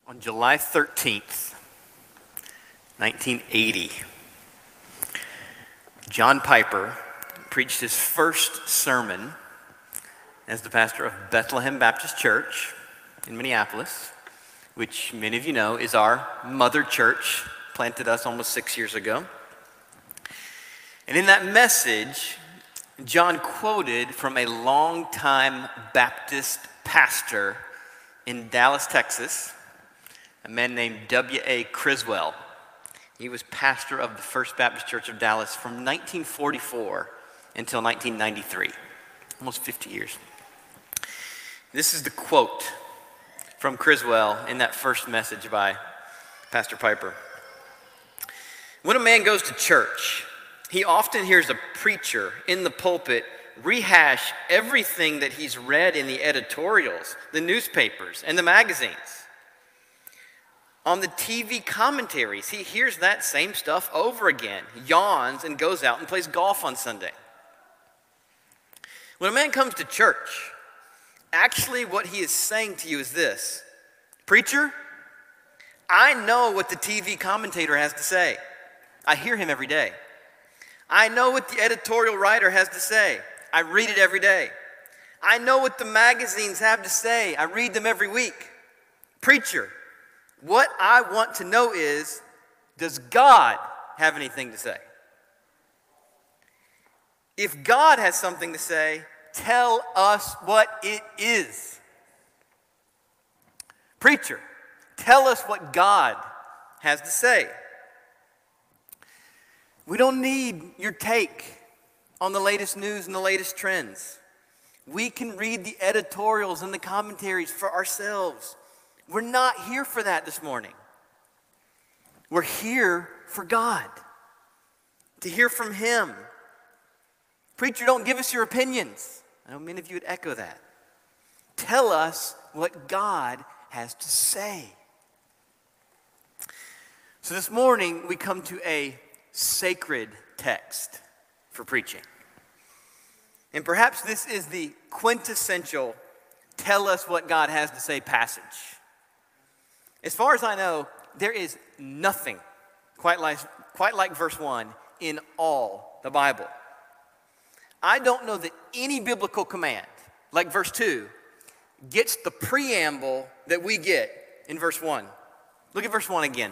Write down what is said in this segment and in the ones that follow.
On July 13th, 1980, John Piper preached his first sermon as the pastor of Bethlehem Baptist Church in Minneapolis, which many of you know is our mother church, planted us almost 6 years ago. And in that message, John quoted from a longtime Baptist pastor in Dallas, Texas, a man named W.A. Criswell. He was pastor of the First Baptist Church of Dallas from 1944 until 1993, almost 50 years. This is the quote from Criswell in that first message by Pastor Piper. When a man goes to church, he often hears a preacher in the pulpit rehash everything that he's read in the editorials, the newspapers, and the magazines. On the TV commentaries, he hears that same stuff over again, yawns, and goes out and plays golf on Sunday. When a man comes to church, actually what he is saying to you is this: preacher, I know what the TV commentator has to say. I hear him every day. I know what the editorial writer has to say. I read it every day. I know what the magazines have to say. I read them every week. Preacher, what I want to know is, does God have anything to say? If God has something to say, tell us what it is. Preacher, tell us what God has to say. We don't need your take on the latest news and the latest trends. We can read the editorials and the commentaries for ourselves. We're not here for that this morning. We're here for God, to hear from Him. Preacher, don't give us your opinions. I know many of you would echo that. Tell us what God has to say. So this morning we come to a sacred text for preaching. And perhaps this is the quintessential tell us what God has to say passage. As far as I know, there is nothing quite like verse 1 in all the Bible. I don't know that any biblical command, like verse 2, gets the preamble that we get in verse 1. Look at verse 1 again.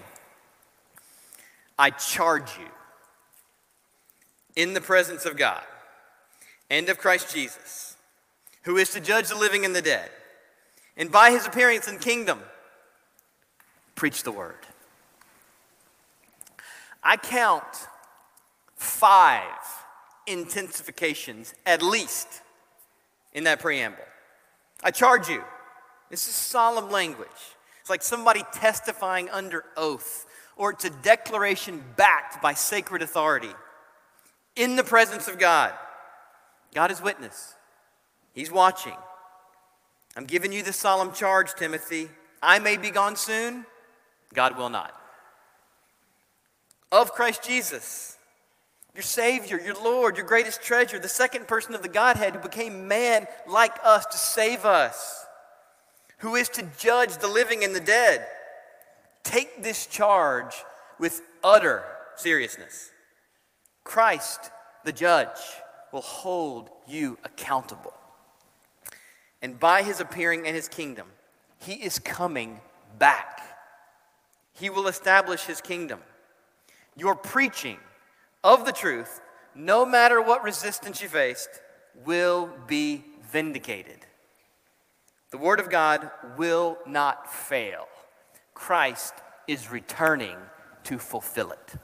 I charge you in the presence of God and of Christ Jesus, who is to judge the living and the dead, and by his appearance in kingdom, preach the word. I count 5 intensifications at least in that preamble. I charge you. This is solemn language. It's like somebody testifying under oath, or it's a declaration backed by sacred authority. In the presence of God. God is witness. He's watching. I'm giving you this solemn charge, Timothy. I may be gone soon. God will not. Of Christ Jesus, your Savior, your Lord, your greatest treasure, the second person of the Godhead who became man like us to save us, who is to judge the living and the dead. Take this charge with utter seriousness. Christ, the judge, will hold you accountable. And by his appearing in his kingdom, he is coming back. He will establish his kingdom. Your preaching of the truth, no matter what resistance you faced, will be vindicated. The word of God will not fail. Christ is returning to fulfill it.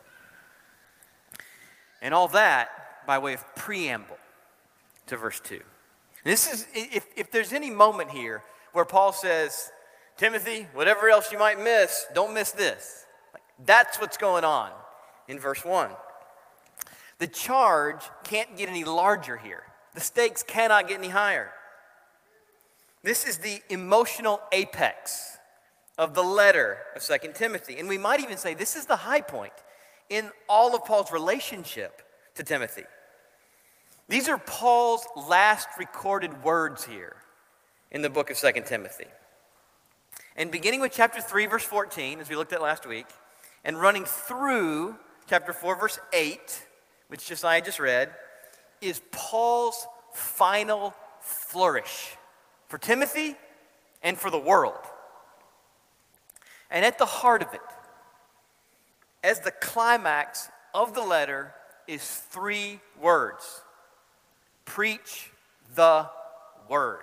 And all that by way of preamble to verse 2. This is, if there's any moment here where Paul says, Timothy, whatever else you might miss, don't miss this. That's what's going on in verse 1. The charge can't get any larger here. The stakes cannot get any higher. This is the emotional apex of the letter of 2 Timothy. And we might even say this is the high point in all of Paul's relationship to Timothy. These are Paul's last recorded words here in the book of 2 Timothy. And beginning with chapter 3, verse 14, as we looked at last week, and running through chapter 4, verse 8, which Josiah just read, is Paul's final flourish for Timothy and for the world. And at the heart of it, as the climax of the letter, is 3 words. Preach the word.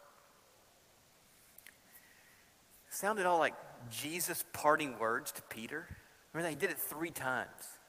Sounded all like Jesus' parting words to Peter. Remember that? He did it 3 times.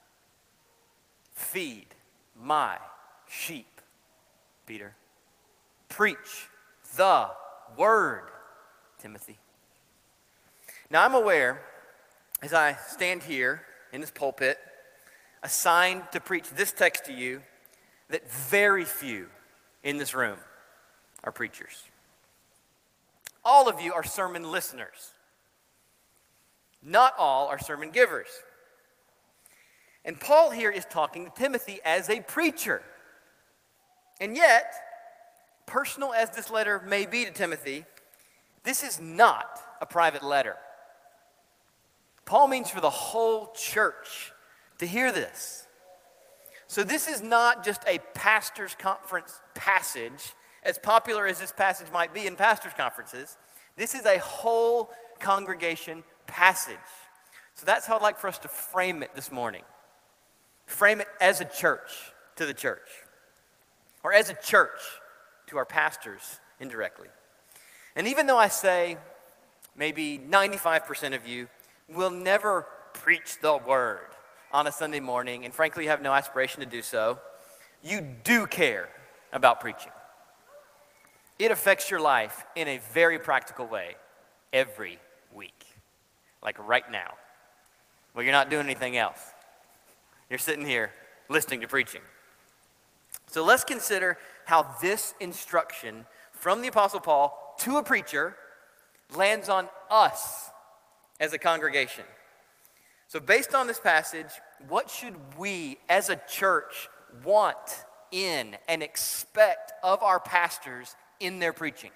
Feed my sheep, Peter. Preach the word, Timothy. Now I'm aware, as I stand here in this pulpit, assigned to preach this text to you, that very few in this room are preachers. All of you are sermon listeners. Not all are sermon givers. And Paul here is talking to Timothy as a preacher. And yet, personal as this letter may be to Timothy, this is not a private letter. Paul means for the whole church to hear this. So this is not just a pastor's conference passage, as popular as this passage might be in pastors' conferences. This is a whole congregation passage. So that's how I'd like for us to frame it this morning. Frame it as a church to the church, or as a church to our pastors indirectly. And even though I say maybe 95% of you will never preach the word on a Sunday morning, and frankly have no aspiration to do so, you do care about preaching. It affects your life in a very practical way every week, like right now. Well, you're not doing anything else. You're sitting here listening to preaching. So let's consider how this instruction from the Apostle Paul to a preacher lands on us as a congregation. So based on this passage, what should we as a church want in and expect of our pastors in their preaching?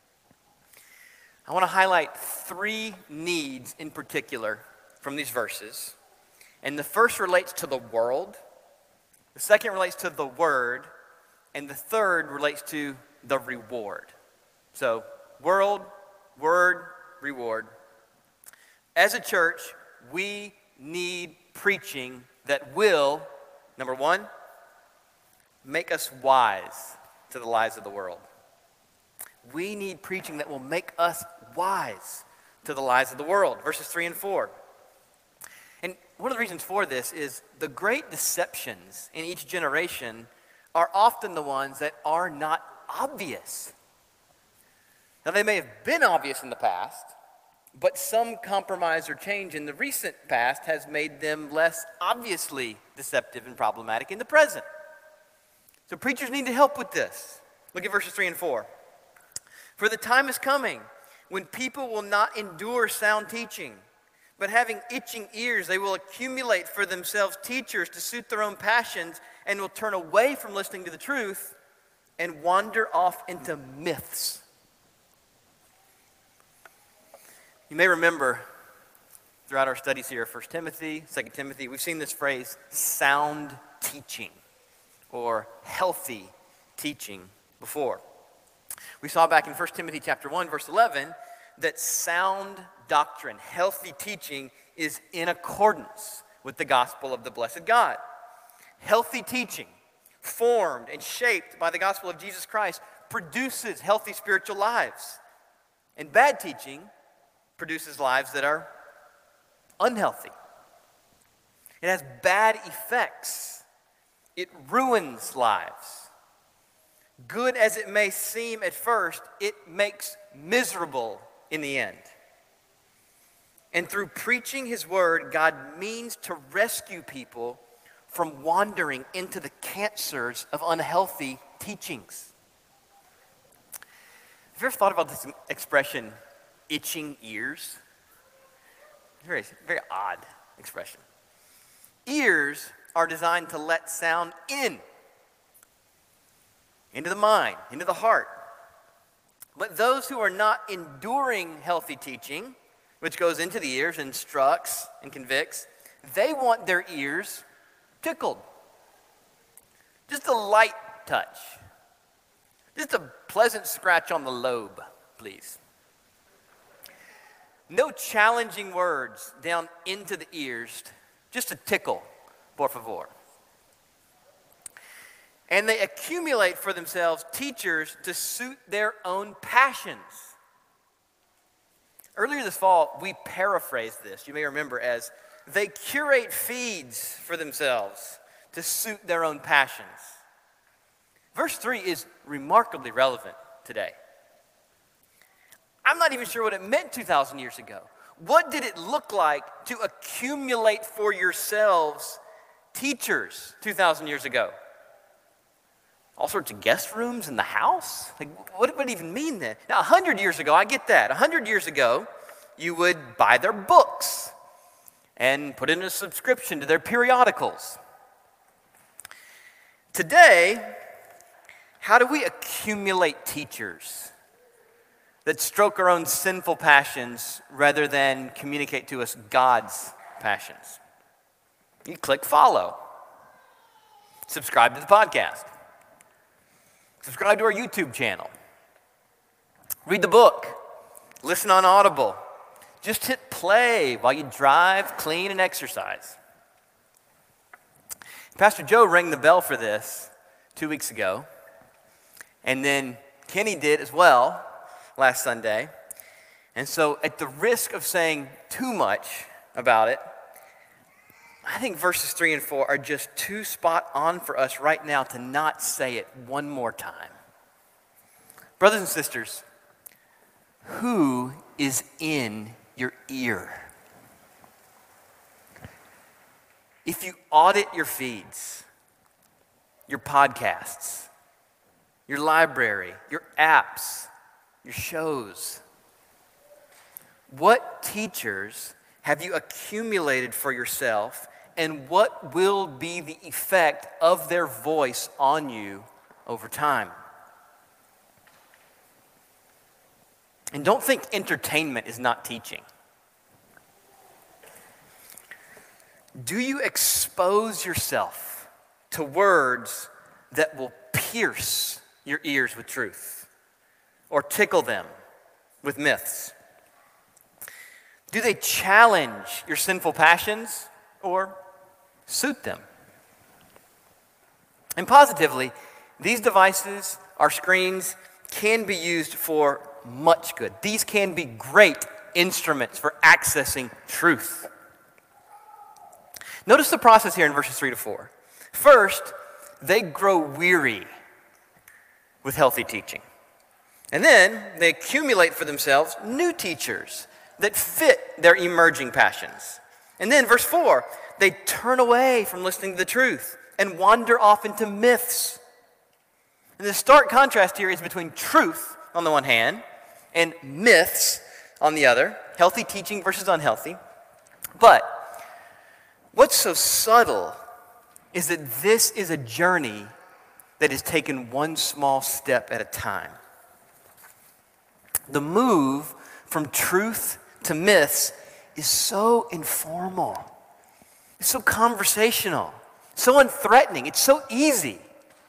I want to highlight 3 needs in particular from these verses. And the first relates to the world, the second relates to the word, and the third relates to the reward. So, world, word, reward. As a church, we need preaching that will, number 1, make us wise to the lies of the world. We need preaching that will make us wise to the lies of the world. Verses 3 and 4. And one of the reasons for this is the great deceptions in each generation are often the ones that are not obvious. Now, they may have been obvious in the past, but some compromise or change in the recent past has made them less obviously deceptive and problematic in the present. So preachers need to help with this. Look at verses 3 and 4. For the time is coming when people will not endure sound teaching, but having itching ears, they will accumulate for themselves teachers to suit their own passions, and will turn away from listening to the truth and wander off into myths. You may remember throughout our studies here, 1 Timothy, 2 Timothy, we've seen this phrase, sound teaching, or healthy teaching before. We saw back in 1 Timothy chapter 1, verse 11, that sound doctrine, healthy teaching, is in accordance with the gospel of the blessed God. Healthy teaching, formed and shaped by the gospel of Jesus Christ, produces healthy spiritual lives. And bad teaching produces lives that are unhealthy. It has bad effects. It ruins lives. Good as it may seem at first, it makes miserable in the end. And through preaching his word, God means to rescue people from wandering into the cancers of unhealthy teachings. Have you ever thought about this expression, itching ears? Very, very odd expression. Ears are designed to let sound into the mind, into the heart. But those who are not enduring healthy teaching, which goes into the ears, instructs and convicts, they want their ears tickled. Just a light touch. Just a pleasant scratch on the lobe, please. No challenging words down into the ears, just a tickle, por favor. And they accumulate for themselves teachers to suit their own passions. Earlier this fall, we paraphrased this, you may remember, as they curate feeds for themselves to suit their own passions. Verse 3 is remarkably relevant today. I'm not even sure what it meant 2,000 years ago. What did it look like to accumulate for yourselves teachers 2,000 years ago? All sorts of guest rooms in the house? Like, what would it even mean then? Now, 100 years ago, I get that. 100 years ago, you would buy their books and put in a subscription to their periodicals. Today, how do we accumulate teachers that stroke our own sinful passions rather than communicate to us God's passions? You click follow. Subscribe to the podcast. Subscribe to our YouTube channel. Read the book. Listen on Audible. Just hit play while you drive, clean, and exercise. Pastor Joe rang the bell for this 2 weeks ago. And then Kenny did as well last Sunday. And so at the risk of saying too much about it, I think verses 3 and 4 are just too spot on for us right now to not say it one more time. Brothers and sisters, who is in your ear? If you audit your feeds, your podcasts, your library, your apps, your shows, what teachers have you accumulated for yourself, and what will be the effect of their voice on you over time? And don't think entertainment is not teaching. Do you expose yourself to words that will pierce your ears with truth or tickle them with myths? Do they challenge your sinful passions or suit them? And positively, these devices, our screens, can be used for much good. These can be great instruments for accessing truth. Notice the process here in verses 3 to 4. First, they grow weary with healthy teaching. And then they accumulate for themselves new teachers that fit their emerging passions. And then verse 4, they turn away from listening to the truth and wander off into myths. And the stark contrast here is between truth on the one hand and myths on the other, healthy teaching versus unhealthy. But what's so subtle is that this is a journey that is taken one small step at a time. The move from truth to myths is so informal. It's so conversational, so unthreatening. It's so easy.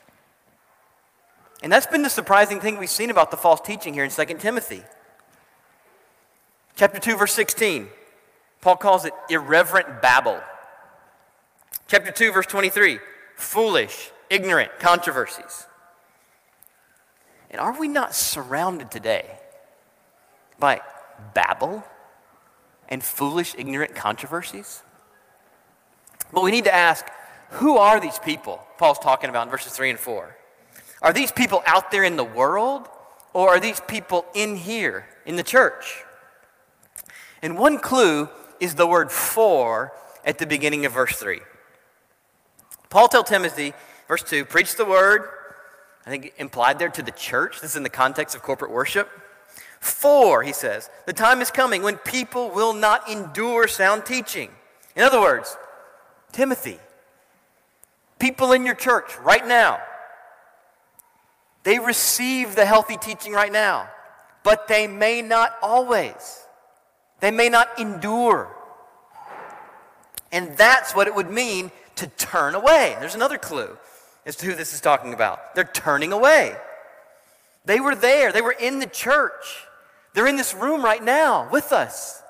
And that's been the surprising thing we've seen about the false teaching here in 2 Timothy. Chapter 2, verse 16, Paul calls it irreverent babble. Chapter 2, verse 23, foolish, ignorant controversies. And are we not surrounded today by babble and foolish, ignorant controversies? But we need to ask, who are these people Paul's talking about in verses 3 and 4? Are these people out there in the world, or are these people in here, in the church? And one clue is the word for at the beginning of verse 3. Paul tells Timothy, verse 2, preach the word. I think implied there to the church. This is in the context of corporate worship. For, he says, the time is coming when people will not endure sound teaching. In other words, Timothy, people in your church right now, they receive the healthy teaching right now. but they may not always. They may not endure. And that's what it would mean to turn away. There's another clue as to who this is talking about. They're turning away. They were there. They were in the church. They're in this room right now with us.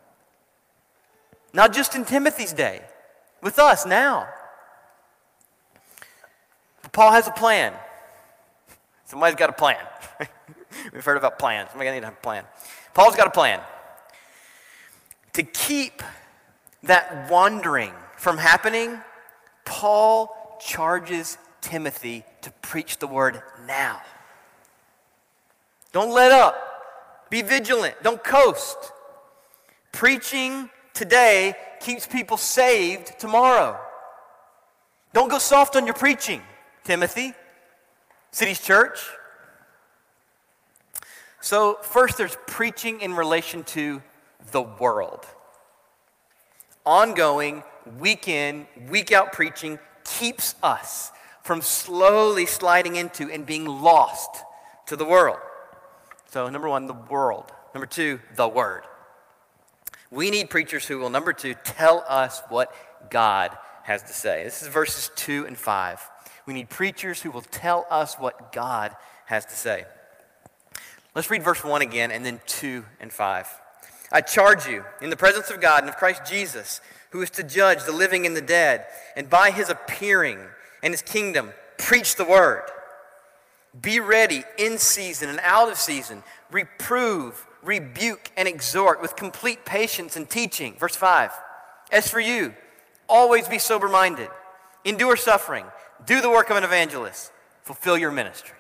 Not just in Timothy's day, with us now. Paul has a plan. Somebody's got a plan. We've heard about plans. Somebody's got to have a plan. Paul's got a plan. To keep that wandering from happening, Paul charges Timothy to preach the word now. Don't let up. Be vigilant. Don't coast. Preaching today keeps people saved tomorrow. Don't go soft on your preaching, Timothy. City's Church. So first there's preaching in relation to the world. Ongoing, week in, week out preaching keeps us from slowly sliding into and being lost to the world. So number one, the world. Number two, the word. We need preachers who will, number two, tell us what God has to say. This is verses 2 and 5. We need preachers who will tell us what God has to say. Let's read verse 1 again and then 2 and 5. I charge you in the presence of God and of Christ Jesus, who is to judge the living and the dead, and by his appearing and his kingdom, preach the word. Be ready in season and out of season. Reprove, rebuke, and exhort with complete patience and teaching. Verse 5. As for you, always be sober-minded. Endure suffering. Do the work of an evangelist. Fulfill your ministry.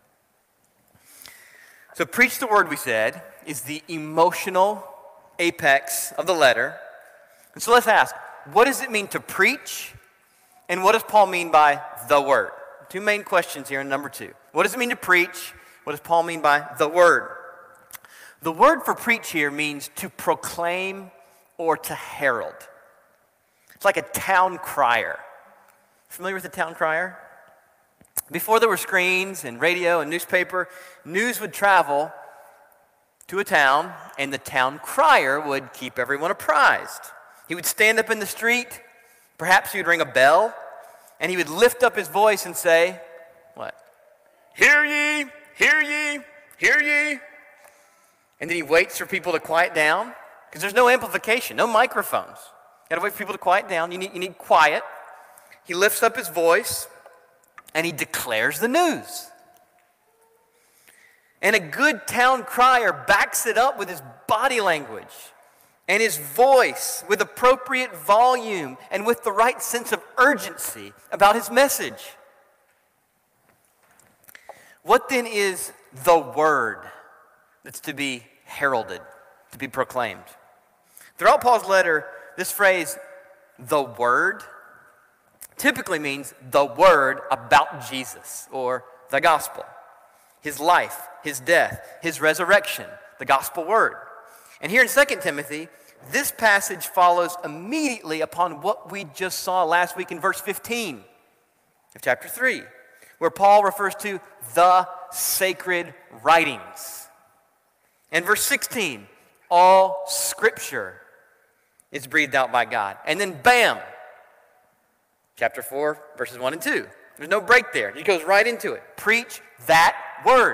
So preach the word, we said, is the emotional apex of the letter. And so let's ask, what does it mean to preach? And what does Paul mean by the word? Two main questions here in number 2. What does it mean to preach? What does Paul mean by the word? The word for preach here means to proclaim or to herald. It's like a town crier. Familiar with the town crier? Before there were screens and radio and newspaper, news would travel to a town, and the town crier would keep everyone apprised. He would stand up in the street, perhaps he would ring a bell, and he would lift up his voice and say, what? Hear ye, hear ye, hear ye. And then he waits for people to quiet down, because there's no amplification, no microphones. You gotta wait for people to quiet down. You need quiet. He lifts up his voice, and he declares the news. And a good town crier backs it up with his body language and his voice with appropriate volume and with the right sense of urgency about his message. What then is the word that's to be heralded, to be proclaimed? Throughout Paul's letter, this phrase, the word, typically means the word about Jesus or the gospel. His life, his death, his resurrection, the gospel word. And here in 2 Timothy, this passage follows immediately upon what we just saw last week in verse 15 of chapter 3, where Paul refers to the sacred writings. And verse 16, all scripture is breathed out by God. And then bam, chapter 4, verses 1 and 2. There's no break there. He goes right into it. Preach that word.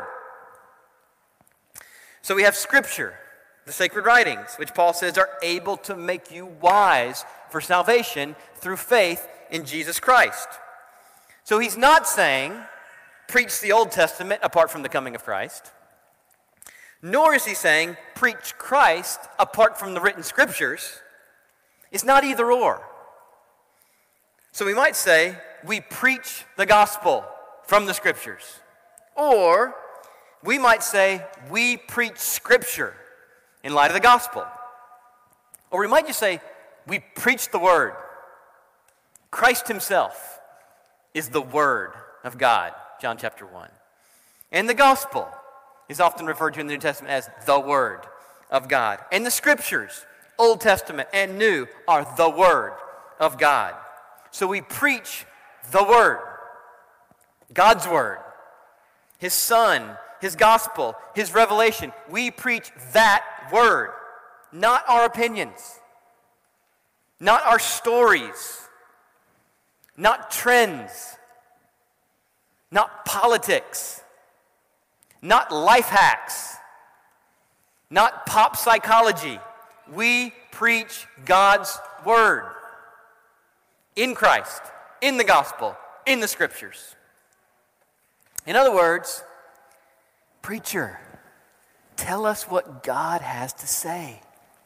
So we have scripture, the sacred writings, which Paul says are able to make you wise for salvation through faith in Jesus Christ. So he's not saying, preach the Old Testament apart from the coming of Christ. Nor is he saying, preach Christ apart from the written scriptures. It's not either or. So we might say, we preach the gospel from the scriptures. Or we might say, we preach scripture in light of the gospel. Or we might just say, we preach the word. Christ himself is the word of God, John chapter 1. And the gospel is often referred to in the New Testament as the word of God. And the scriptures, Old Testament and New, are the word of God. So we preach the word, God's word, his Son, his gospel, his revelation. We preach that word, not our opinions, not our stories, not trends, not politics, not life hacks, not pop psychology. We preach God's word in Christ, in the gospel, in the scriptures. In other words, preacher, tell us what God has to say.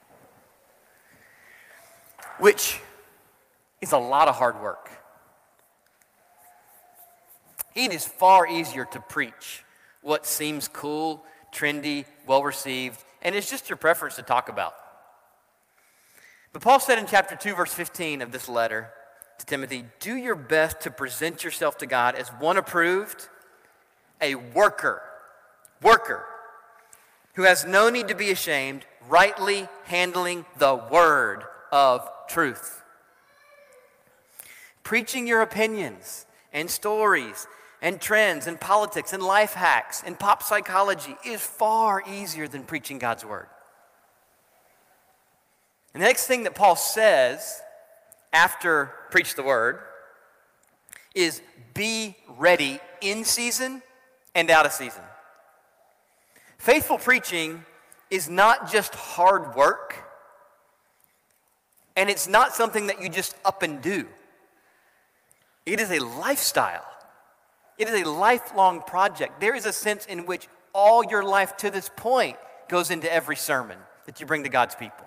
Which is a lot of hard work. It is far easier to preach what seems cool, trendy, well-received, and it's just your preference to talk about. But Paul said in chapter 2, verse 15 of this letter to Timothy, do your best to present yourself to God as one approved, a worker who has no need to be ashamed, rightly handling the word of truth. Preaching your opinions and stories and trends and politics and life hacks and pop psychology is far easier than preaching God's word. And the next thing that Paul says after preach the word is be ready in season and out of season. Faithful preaching is not just hard work, and it's not something that you just up and do. It is a lifestyle. It is a lifelong project. There is a sense in which all your life to this point goes into every sermon that you bring to God's people.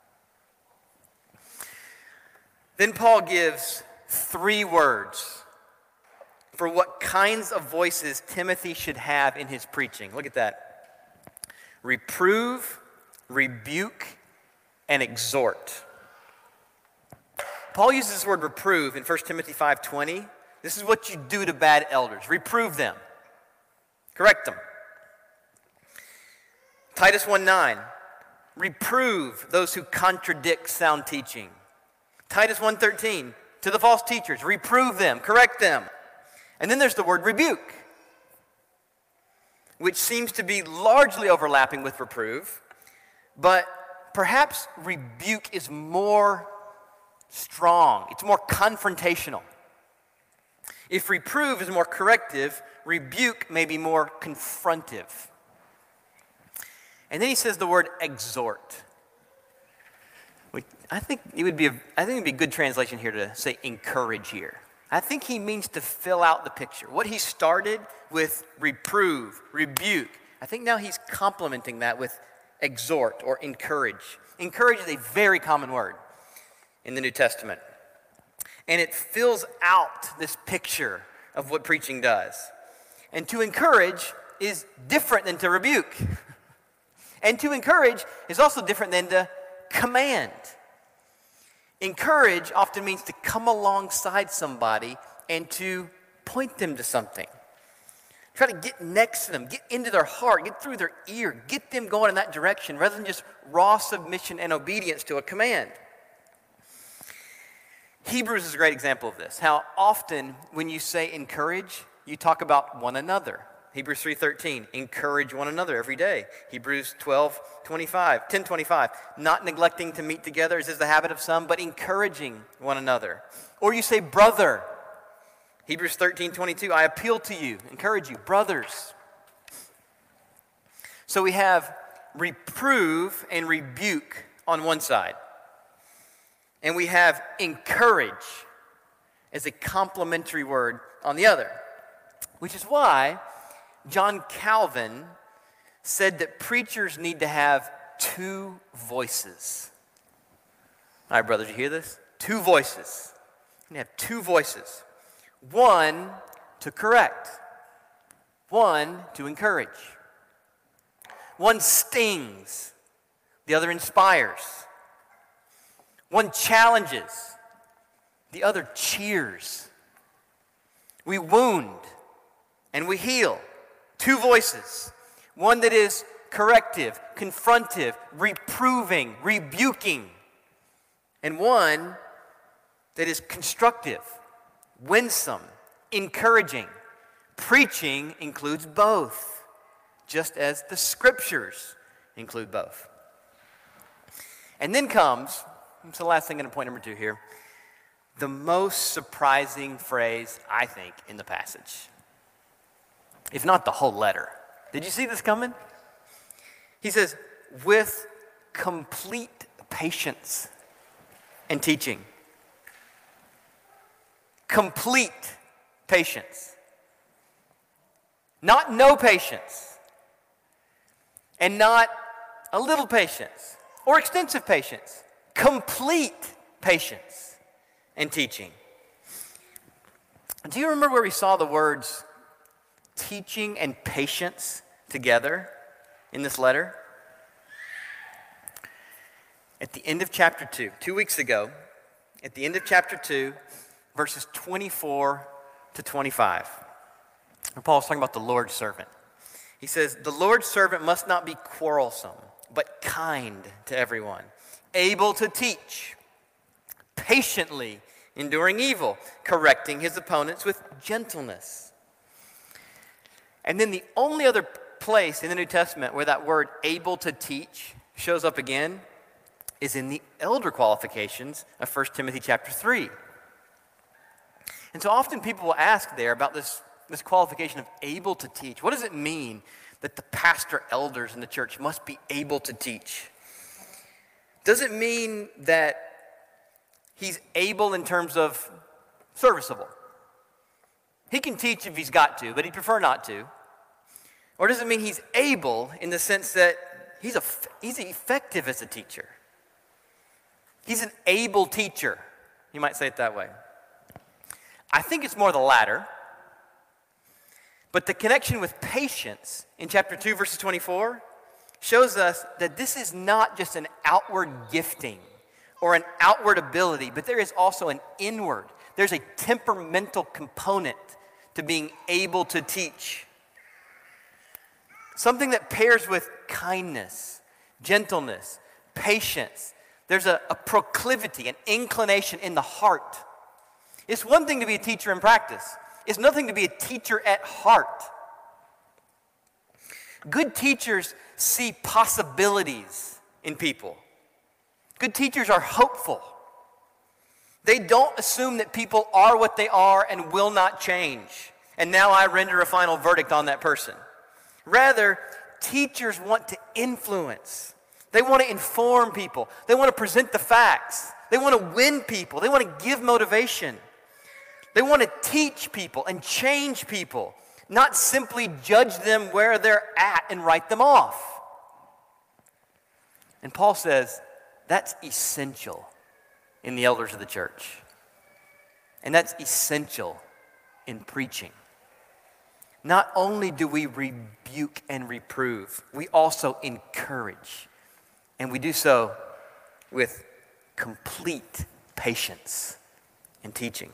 Then Paul gives 3 words for what kinds of voices Timothy should have in his preaching. Look at that. Reprove, rebuke, and exhort. Paul uses this word reprove in 1 Timothy 5:20. This is what you do to bad elders. Reprove them. Correct them. Titus 1:9. Reprove those who contradict sound teaching. Titus 1:13. To the false teachers, reprove them, correct them. And then there's the word rebuke, which seems to be largely overlapping with reprove, but perhaps rebuke is more strong. It's more confrontational. If reprove is more corrective, rebuke may be more confrontive. And then he says the word exhort. I think it would be a good translation here to say encourage here. I think he means to fill out the picture. What he started with reprove, rebuke, I think now he's complementing that with exhort or encourage. Encourage is a very common word in the New Testament. And it fills out this picture of what preaching does. And to encourage is different than to rebuke. And to encourage is also different than to command. Encourage often means to come alongside somebody and to point them to something. Try to get next to them, get into their heart, get through their ear, get them going in that direction rather than just raw submission and obedience to a command. Hebrews is a great example of this. How often when you say encourage, you talk about one another. Hebrews 3:13, encourage one another every day. Hebrews 10:25, not neglecting to meet together as is the habit of some, but encouraging one another. Or you say brother. Hebrews 13:22, I appeal to you, encourage you, brothers. So we have reprove and rebuke on one side. And we have encourage as a complementary word on the other. Which is why John Calvin said that preachers need to have 2 voices. All right, brothers, you hear this? 2 voices. You have 2 voices. One to correct. One to encourage. One stings. The other inspires. One challenges. The other cheers. We wound and we heal. 2 voices. One that is corrective, confrontive, reproving, rebuking. And one that is constructive, winsome, encouraging. Preaching includes both. just as the Scriptures include both. And then comes, it's the last thing in point number 2 here, the most surprising phrase, I think, in the passage, if not the whole letter. Did you see this coming? He says, with complete patience and teaching. Complete patience. Not no patience. And not a little patience or extensive patience. Complete patience and teaching. Do you remember where we saw the words teaching and patience together in this letter? At the end of chapter 2, 2 weeks ago, at the end of chapter 2, verses 24 to 25, Paul's talking about the Lord's servant. He says, the Lord's servant must not be quarrelsome, but kind to everyone, able to teach, patiently enduring evil, correcting his opponents with gentleness. And then the only other place in the New Testament where that word able to teach shows up again is in the elder qualifications of 1 Timothy chapter 3. And so often people will ask there about this qualification of able to teach. What does it mean that the pastor elders in the church must be able to teach? Does it mean that he's able in terms of serviceable? He can teach if he's got to, but he'd prefer not to. Or does it mean he's able in the sense that he's effective as a teacher? He's an able teacher. You might say it that way. I think it's more the latter. But the connection with patience in chapter 2, verses 24, shows us that this is not just an outward gifting or an outward ability, but there is also an inward. There's a temperamental component to being able to teach. Something that pairs with kindness, gentleness, patience. There's a proclivity, an inclination in the heart. It's one thing to be a teacher in practice. It's nothing to be a teacher at heart. Good teachers see possibilities in people. Good teachers are hopeful. They don't assume that people are what they are and will not change. And now I render a final verdict on that person. Rather, teachers want to influence. They want to inform people. They want to present the facts. They want to win people. They want to give motivation. They want to teach people and change people, not simply judge them where they're at and write them off. And Paul says that's essential in the elders of the church. And that's essential in preaching. Not only do we rebuke and reprove, we also encourage. And we do so with complete patience in teaching.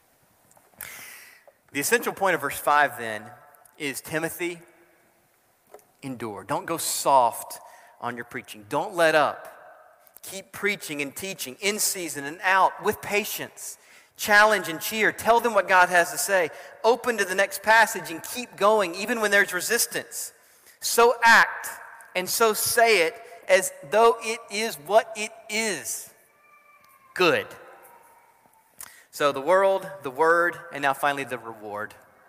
The essential point of verse 5 then is, Timothy, endure. Don't go soft on your preaching. Don't let up. Keep preaching and teaching in season and out with patience. Challenge and cheer. Tell them what God has to say. Open to the next passage and keep going even when there's resistance. So act and so say it as though it is what it is. Good. So the world, the word, and now finally the reward.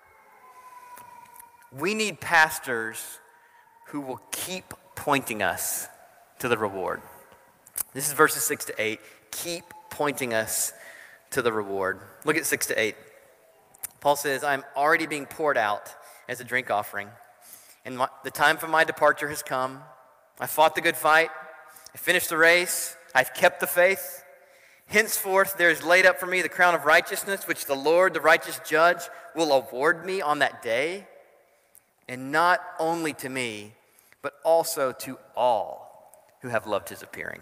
We need pastors who will keep pointing us to the reward. This is verses 6 to 8. Keep pointing us to the reward. Look at 6 to 8. Paul says, I'm already being poured out as a drink offering, and the time for my departure has come. I fought the good fight. I finished the race. I've kept the faith. Henceforth, there is laid up for me the crown of righteousness, which the Lord, the righteous judge, will award me on that day. And not only to me, but also to all who have loved his appearing.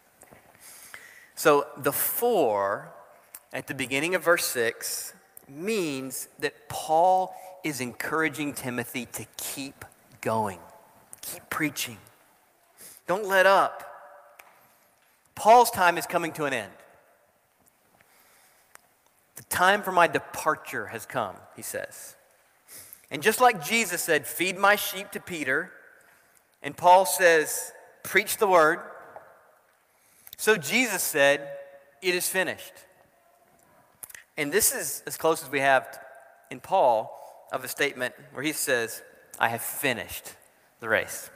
So the for at the beginning of verse 6 means that Paul is encouraging Timothy to keep going. Keep preaching. Don't let up. Paul's time is coming to an end. The time for my departure has come, he says. And just like Jesus said, feed my sheep to Peter, and Paul says, preach the word, so Jesus said, it is finished. And this is as close as we have in Paul of a statement where he says, I have finished the race.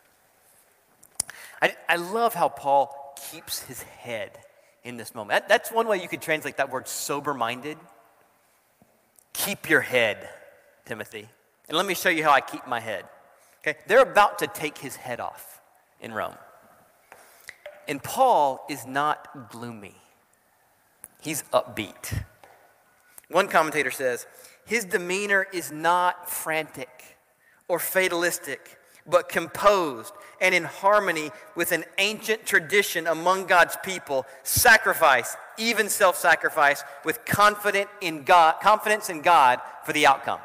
I love how Paul keeps his head in this moment. That's one way you could translate that word sober-minded. Keep your head, Timothy. And let me show you how I keep my head. Okay, they're about to take his head off in Rome. And Paul is not gloomy. He's upbeat. One commentator says, his demeanor is not frantic or fatalistic, but composed and in harmony with an ancient tradition among God's people, sacrifice, even self-sacrifice, with confidence in God for the outcome.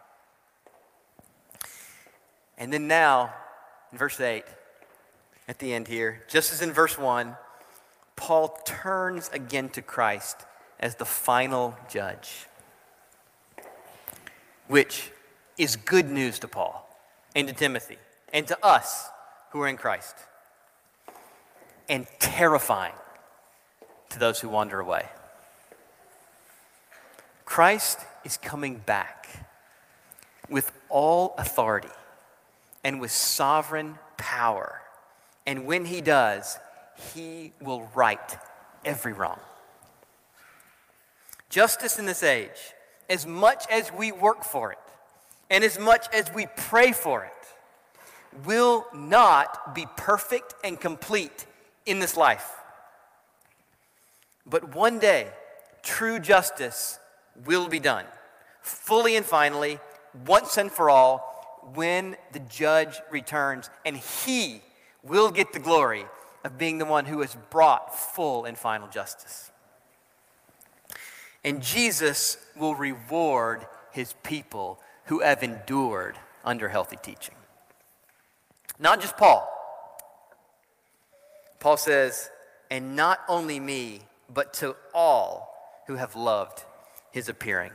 And then now, in verse 8, at the end here, just as in verse 1, Paul turns again to Christ as the final judge, which is good news to Paul and to Timothy and to us who are in Christ, and terrifying to those who wander away. Christ is coming back with all authority and with sovereign power. And when he does, he will right every wrong. Justice in this age, as much as we work for it and as much as we pray for it, will not be perfect and complete in this life. But one day, true justice will be done, fully and finally, once and for all, when the judge returns, and he will get the glory of being the one who has brought full and final justice. And Jesus will reward his people who have endured under healthy teaching. Not just Paul. Paul says, and not only me, but to all who have loved his appearing.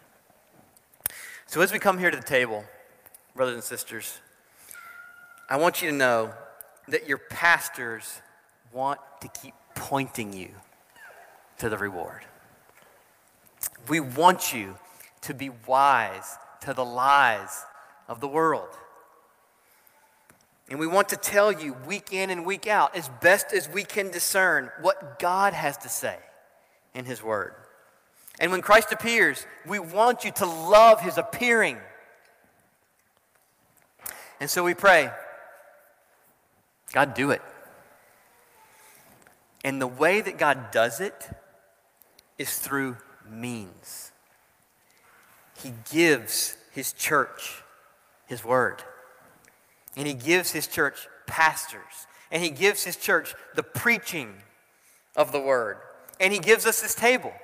So as we come here to the table, brothers and sisters, I want you to know that your pastors want to keep pointing you to the reward. We want you to be wise to the lies of the world. And we want to tell you week in and week out, as best as we can discern, what God has to say in his word. And when Christ appears, we want you to love his appearing. And so we pray, God, do it. And the way that God does it is through means. He gives his church his word. And he gives his church pastors. And he gives his church the preaching of the word. And he gives us this table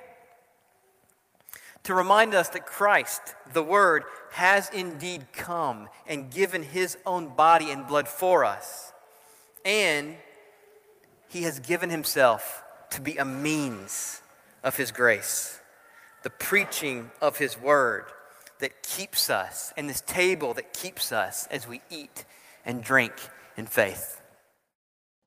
to remind us that Christ, the word, has indeed come and given his own body and blood for us. And he has given himself to be a means of his grace. The preaching of his word that keeps us, and this table that keeps us as we eat and drink in faith.